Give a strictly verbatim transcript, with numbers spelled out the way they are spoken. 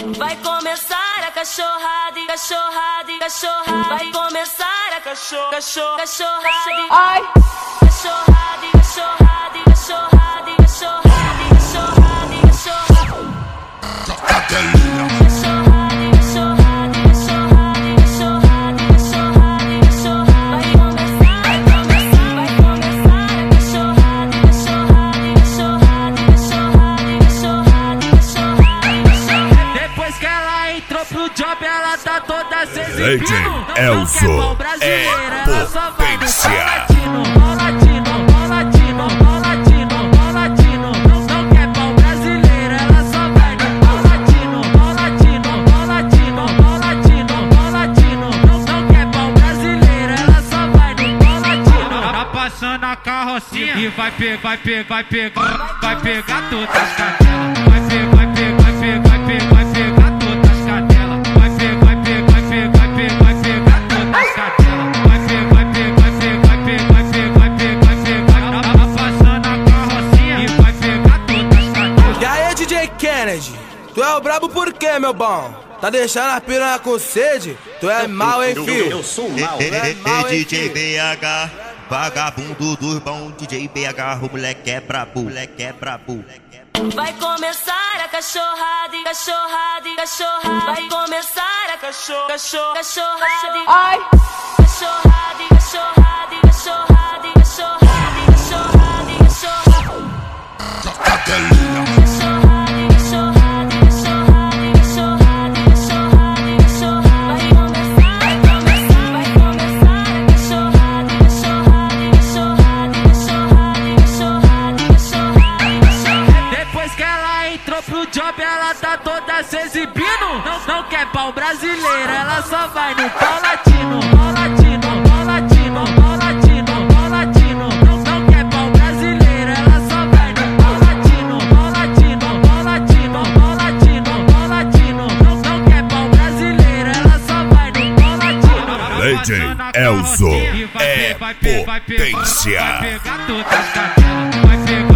Vai começar a cachorrada, cachorrada, cachorrada. Vai começar a cachorro, cachorro, cachorrada. Ai, cachorrada, cachorrada, cachorrada, cachorrada, cachorrada, cachorrada. Pro job ela tá toda se exibindo. Legend Elzo é potência. Latino, latino, latino, latino. Não quer pau brasileiro, ela só vai no latino, latino, latino, latino, latino. Não quer pau brasileiro, ela só vai no latino. Tá passando a carrocinha e vai pegar, vai pegar, vai pegar, vai pegar todas as cadelas. Vai pegar, vai pegar, vai pegar, vai pegar, vai pegar todas as cadelas. Vai pegar, vai pegar, vai pegar, vai pegar, vai pegar todas as cadelas. Vai pegar, vai pegar, vai pegar, vai pegar, vai pegar, vai pegar, vai pegar. Tá passando a carrocinha e vai pegar todas as cadelas. E aí, D J Kennedy, tu é o brabo por quê, meu bom? Tá deixando a piranha com sede? Tu é mal, hein, filho? Eu sou mal. Tu é mal, hein, D J B H, vagabundo do irmão. D J B H, o moleque é brabo, moleque é brabo. Vai começar a cachorrada, cachorrada, cachorrada. Vai começar a cachorro, cachorro, cachorrada. ai, Cachorrada, cachorrada, cachorrada, cachorrada, cachorrada, cachorrada. Pro job ela tá toda se exibindo. Não, não quer pau brasileiro, ela só vai no pau latino, pau latino, pau latino, pau latino, pau latino. Não, não quer pau brasileiro, ela só vai no pau latino, pau latino, pau latino, pau latino, pau latino. Não, não quer pau brasileiro, ela só vai no pau latino. Legend Elzo é potência. Vai pegar todas as cadelas. Vai pegar